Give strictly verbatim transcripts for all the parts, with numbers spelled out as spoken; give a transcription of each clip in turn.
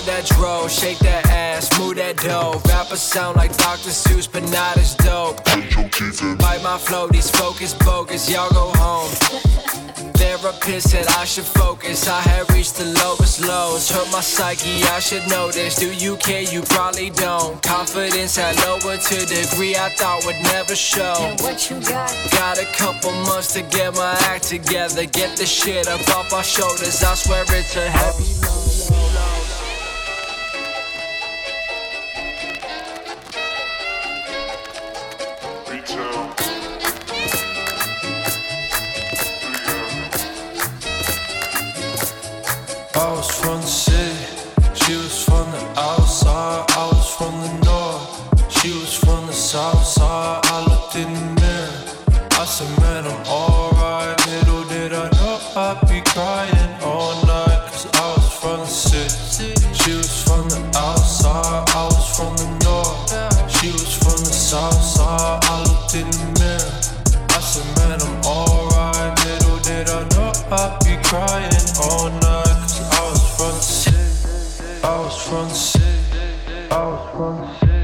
that dro, shake that ass, move that dough. Rappers sound like Doctor Seuss, but not as dope. Bite my flow, these focus bogus, y'all go home. Therapist said I should focus, I had reached the lowest lows. Hurt my psyche, I should know this. Do you care? You probably don't. Confidence had lowered to a degree I thought would never show. And what you got? Got a couple months to get my act together. Get the shit up off my shoulders, I swear it's a heavy load. I was from the city, she was from the outside. I was from the north, she was from the south side. I looked in the mirror, I said, man, I'm alright. Little did I know I'd be crying all night. Cause I was from the city, she was from the outside. I was from the north, she was from the south side. I looked in the mirror, I said, man, I'm alright. Little did I know I'd be crying all night. I was from the city, I was from the city, I was from the city.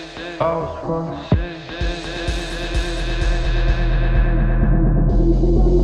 Thank you.